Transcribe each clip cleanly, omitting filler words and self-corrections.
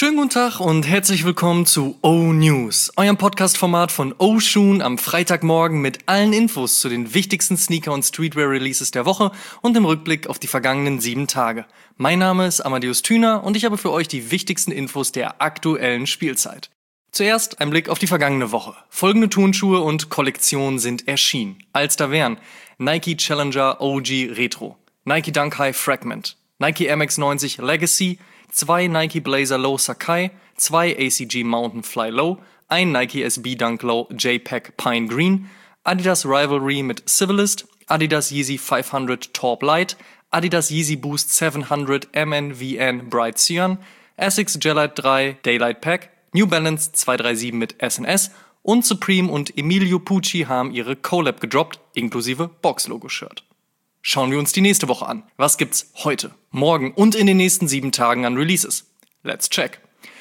Schönen guten Tag und herzlich willkommen zu O-News, eurem Podcast-Format von O-Shoon am Freitagmorgen mit allen Infos zu den wichtigsten Sneaker- und Streetwear-Releases der Woche und im Rückblick auf die vergangenen 7 Tage. Mein Name ist Amadeus Thüner und ich habe für euch die wichtigsten Infos der aktuellen Spielzeit. Zuerst ein Blick auf die vergangene Woche. Folgende Turnschuhe und Kollektionen sind erschienen. Als da wären Nike Challenger OG Retro, Nike Dunk High Fragment, Nike Air Max 90 Legacy, 2 Nike Blazer Low Sakai, 2 ACG Mountain Fly Low, ein Nike SB Dunk Low JPEG Pine Green, Adidas Rivalry mit Civilist, Adidas Yeezy 500 Torp Light, Adidas Yeezy Boost 700 MNVN Bright Cyan, Asics Gelite 3 Daylight Pack, New Balance 237 mit SNS und Supreme und Emilio Pucci haben ihre Collab gedroppt, inklusive Box-Logo-Shirt. Schauen wir uns die nächste Woche an. Was gibt's heute, morgen und in den nächsten 7 Tagen an Releases? Let's check.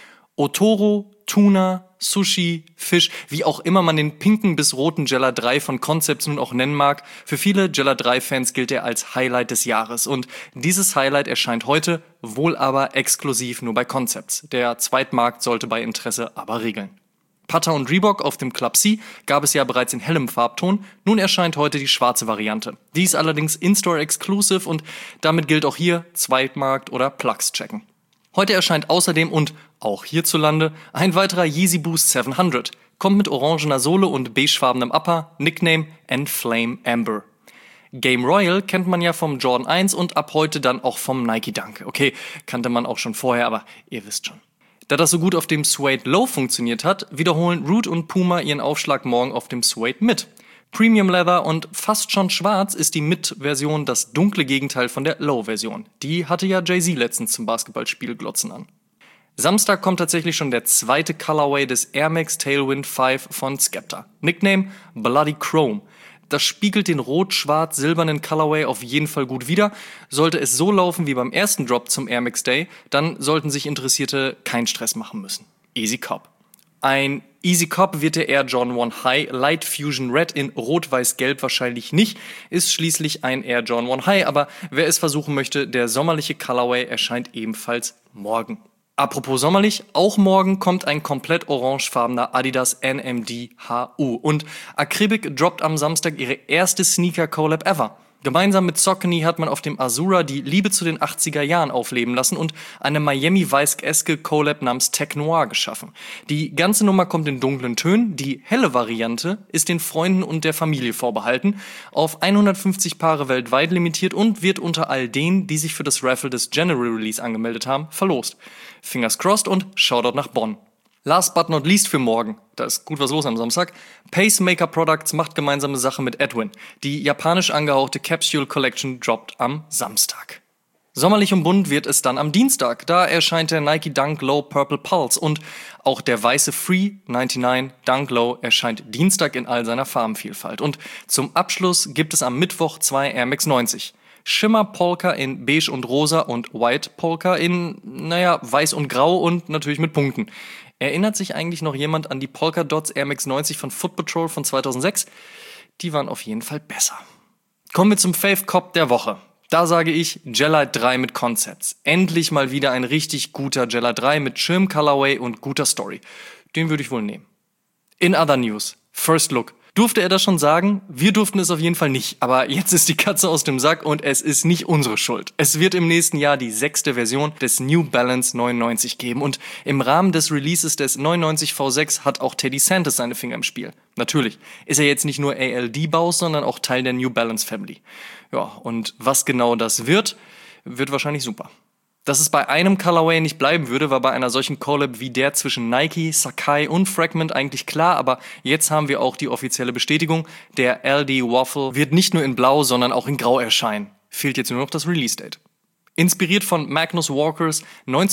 Otoro, Tuna, Sushi, Fisch, wie auch immer man den pinken bis roten Gela 3 von Concepts nun auch nennen mag, für viele Gela 3-Fans gilt er als Highlight des Jahres und dieses Highlight erscheint heute, wohl aber exklusiv nur bei Concepts. Der Zweitmarkt sollte bei Interesse aber regeln. Pata und Reebok auf dem Club C gab es ja bereits in hellem Farbton, nun erscheint heute die schwarze Variante. Die ist allerdings In-Store Exclusive und damit gilt auch hier Zweitmarkt oder Plugs checken. Heute erscheint außerdem und auch hierzulande ein weiterer Yeezy Boost 700, kommt mit orangener Sohle und beigefarbenem Upper, Nickname Enflame Amber. Game Royal kennt man ja vom Jordan 1 und ab heute dann auch vom Nike Dunk. Okay, kannte man auch schon vorher, aber ihr wisst schon. Da das so gut auf dem Suede Low funktioniert hat, wiederholen Root und Puma ihren Aufschlag morgen auf dem Suede Mid. Premium Leather und fast schon schwarz ist die Mid-Version das dunkle Gegenteil von der Low-Version. Die hatte ja Jay-Z letztens zum Basketballspiel glotzen an. Samstag kommt tatsächlich schon der zweite Colorway des Air Max Tailwind 5 von Skepta. Nickname Bloody Chrome. Das spiegelt den rot-schwarz-silbernen Colorway auf jeden Fall gut wider. Sollte es so laufen wie beim ersten Drop zum Air Max Day, dann sollten sich Interessierte keinen Stress machen müssen. Easy Cop. Ein Easy Cop wird der Air Jordan 1 High Light Fusion Red in Rot-Weiß-Gelb wahrscheinlich nicht, ist schließlich ein Air Jordan 1 High, aber wer es versuchen möchte, der sommerliche Colorway erscheint ebenfalls morgen. Apropos sommerlich, auch morgen kommt ein komplett orangefarbener Adidas NMD HU und Akribik droppt am Samstag ihre erste Sneaker-Collab ever. Gemeinsam mit Saucony hat man auf dem Azura die Liebe zu den 80er Jahren aufleben lassen und eine Miami-Vice-eske Collab namens Tech Noir geschaffen. Die ganze Nummer kommt in dunklen Tönen, die helle Variante ist den Freunden und der Familie vorbehalten, auf 150 Paare weltweit limitiert und wird unter all denen, die sich für das Raffle des General Release angemeldet haben, verlost. Fingers crossed und Shoutout nach Bonn. Last but not least für morgen, da ist gut was los am Samstag, Pacemaker Products macht gemeinsame Sache mit Edwin. Die japanisch angehauchte Capsule Collection droppt am Samstag. Sommerlich und bunt wird es dann am Dienstag, da erscheint der Nike Dunk Low Purple Pulse und auch der weiße Free 99 Dunk Low erscheint Dienstag in all seiner Farbenvielfalt. Und zum Abschluss gibt es am Mittwoch 2 Air Max 90. Schimmer Polka in beige und rosa und White Polka in, weiß und grau und natürlich mit Punkten. Erinnert sich eigentlich noch jemand an die Polka Dots Air Max 90 von Foot Patrol von 2006? Die waren auf jeden Fall besser. Kommen wir zum Fave Cop der Woche. Da sage ich Gelite 3 mit Concepts. Endlich mal wieder ein richtig guter Gelite 3 mit Schirm Colorway und guter Story. Den würde ich wohl nehmen. In other news, First Look. Durfte er das schon sagen? Wir durften es auf jeden Fall nicht. Aber jetzt ist die Katze aus dem Sack und es ist nicht unsere Schuld. Es wird im nächsten Jahr die 6. Version des New Balance 99 geben. Und im Rahmen des Releases des 99 V6 hat auch Teddy Santis seine Finger im Spiel. Natürlich ist er jetzt nicht nur ALD-Baus, sondern auch Teil der New Balance Family. Ja, und was genau das wird wahrscheinlich super. Dass es bei einem Colorway nicht bleiben würde, war bei einer solchen Collab wie der zwischen Nike, Sakai und Fragment eigentlich klar, aber jetzt haben wir auch die offizielle Bestätigung, der LD Waffle wird nicht nur in Blau, sondern auch in Grau erscheinen. Fehlt jetzt nur noch das Release-Date. Inspiriert von Magnus Walkers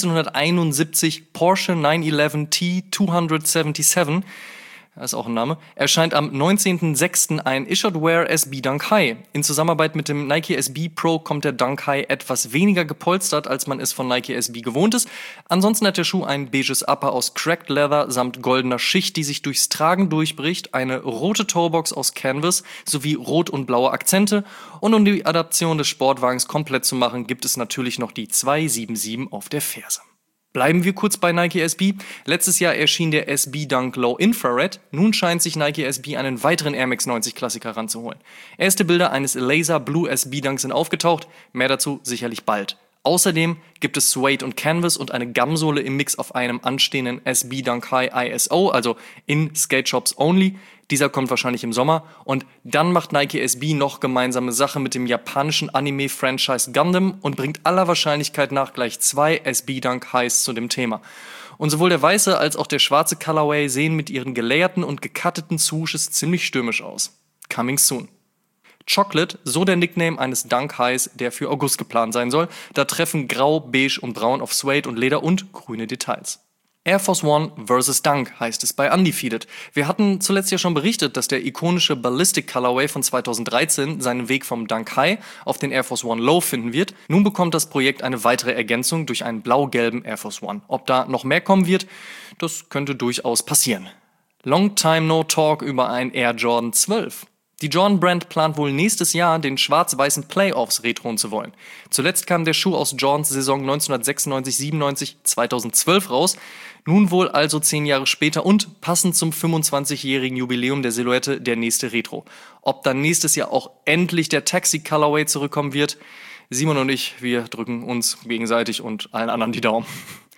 1971 Porsche 911 T277, das ist auch ein Name, erscheint am 19.06. ein Issued-Wear SB Dunk High. In Zusammenarbeit mit dem Nike SB Pro kommt der Dunk High etwas weniger gepolstert, als man es von Nike SB gewohnt ist. Ansonsten hat der Schuh ein beiges Upper aus Cracked Leather samt goldener Schicht, die sich durchs Tragen durchbricht, eine rote Toebox aus Canvas sowie rot und blaue Akzente. Und um die Adaption des Sportwagens komplett zu machen, gibt es natürlich noch die 277 auf der Ferse. Bleiben wir kurz bei Nike SB. Letztes Jahr erschien der SB Dunk Low Infrared. Nun scheint sich Nike SB einen weiteren Air Max 90 Klassiker ranzuholen. Erste Bilder eines Laser Blue SB Dunks sind aufgetaucht. Mehr dazu sicherlich bald. Außerdem gibt es Suede und Canvas und eine Gumsohle im Mix auf einem anstehenden SB Dunk High ISO, also in Skate Shops only. Dieser kommt wahrscheinlich im Sommer. Und dann macht Nike SB noch gemeinsame Sache mit dem japanischen Anime-Franchise Gundam und bringt aller Wahrscheinlichkeit nach gleich 2 SB Dunk Highs zu dem Thema. Und sowohl der weiße als auch der schwarze Colorway sehen mit ihren gelayerten und gecutteten Swooshes ziemlich stürmisch aus. Coming soon. Chocolate, so der Nickname eines Dunk Highs, der für August geplant sein soll. Da treffen Grau, Beige und Braun auf Suede und Leder und grüne Details. Air Force One vs. Dunk heißt es bei Undefeated. Wir hatten zuletzt ja schon berichtet, dass der ikonische Ballistic Colorway von 2013 seinen Weg vom Dunk High auf den Air Force One Low finden wird. Nun bekommt das Projekt eine weitere Ergänzung durch einen blau-gelben Air Force One. Ob da noch mehr kommen wird, das könnte durchaus passieren. Long time no talk über ein Air Jordan 12. Die Jordan-Brand plant wohl nächstes Jahr den schwarz-weißen Playoffs retroen zu wollen. Zuletzt kam der Schuh aus Jordans Saison 1996-97, 2012 raus. Nun wohl also 10 Jahre später und passend zum 25-jährigen Jubiläum der Silhouette der nächste Retro. Ob dann nächstes Jahr auch endlich der Taxi Colorway zurückkommen wird? Simon und ich, wir drücken uns gegenseitig und allen anderen die Daumen.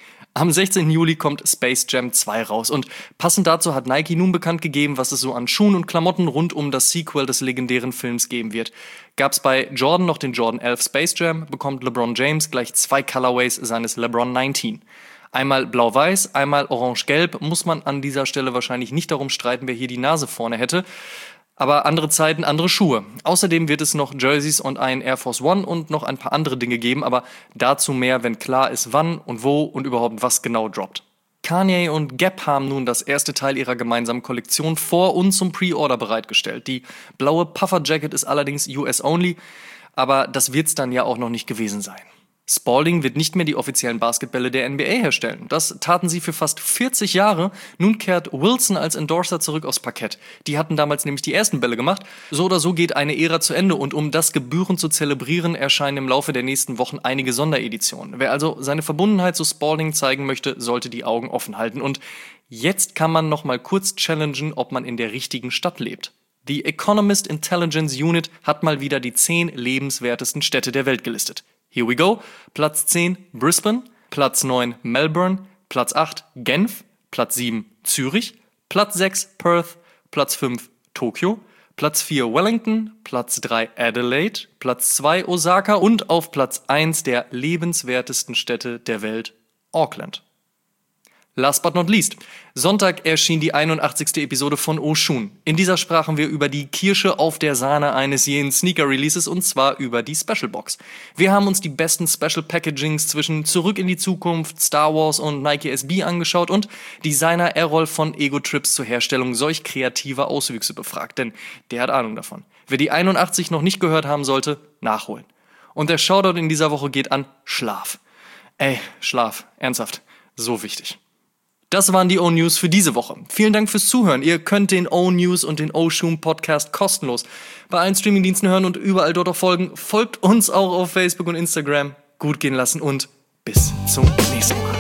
Am 16. Juli kommt Space Jam 2 raus und passend dazu hat Nike nun bekannt gegeben, was es so an Schuhen und Klamotten rund um das Sequel des legendären Films geben wird. Gab's bei Jordan noch den Jordan 11 Space Jam, bekommt LeBron James gleich 2 Colorways seines LeBron 19. Einmal blau-weiß, einmal orange-gelb, muss man an dieser Stelle wahrscheinlich nicht darum streiten, wer hier die Nase vorne hätte. Aber andere Zeiten, andere Schuhe. Außerdem wird es noch Jerseys und einen Air Force One und noch ein paar andere Dinge geben, aber dazu mehr, wenn klar ist, wann und wo und überhaupt was genau droppt. Kanye und Gap haben nun das erste Teil ihrer gemeinsamen Kollektion vor und zum Pre-Order bereitgestellt. Die blaue Puffer Jacket ist allerdings US-only, aber das wird's dann ja auch noch nicht gewesen sein. Spalding wird nicht mehr die offiziellen Basketbälle der NBA herstellen. Das taten sie für fast 40 Jahre. Nun kehrt Wilson als Endorser zurück aufs Parkett. Die hatten damals nämlich die ersten Bälle gemacht. So oder so geht eine Ära zu Ende und um das gebührend zu zelebrieren, erscheinen im Laufe der nächsten Wochen einige Sondereditionen. Wer also seine Verbundenheit zu Spalding zeigen möchte, sollte die Augen offen halten. Und jetzt kann man noch mal kurz challengen, ob man in der richtigen Stadt lebt. Die Economist Intelligence Unit hat mal wieder die 10 lebenswertesten Städte der Welt gelistet. Here we go. Platz 10 Brisbane, Platz 9 Melbourne, Platz 8 Genf, Platz 7 Zürich, Platz 6 Perth, Platz 5 Tokio, Platz 4 Wellington, Platz 3 Adelaide, Platz 2 Osaka und auf Platz 1 der lebenswertesten Städte der Welt Auckland. Last but not least. Sonntag erschien die 81. Episode von Oshun. In dieser sprachen wir über die Kirsche auf der Sahne eines jeden Sneaker-Releases und zwar über die Special Box. Wir haben uns die besten Special Packagings zwischen Zurück in die Zukunft, Star Wars und Nike SB angeschaut und Designer Errol von Ego Trips zur Herstellung solch kreativer Auswüchse befragt, denn der hat Ahnung davon. Wer die 81 noch nicht gehört haben sollte, nachholen. Und der Shoutout in dieser Woche geht an Schlaf. Ey, Schlaf, ernsthaft, so wichtig. Das waren die O-News für diese Woche. Vielen Dank fürs Zuhören. Ihr könnt den O-News und den O-Shoom Podcast kostenlos bei allen Streamingdiensten hören und überall dort auch folgen. Folgt uns auch auf Facebook und Instagram. Gut gehen lassen und bis zum nächsten Mal.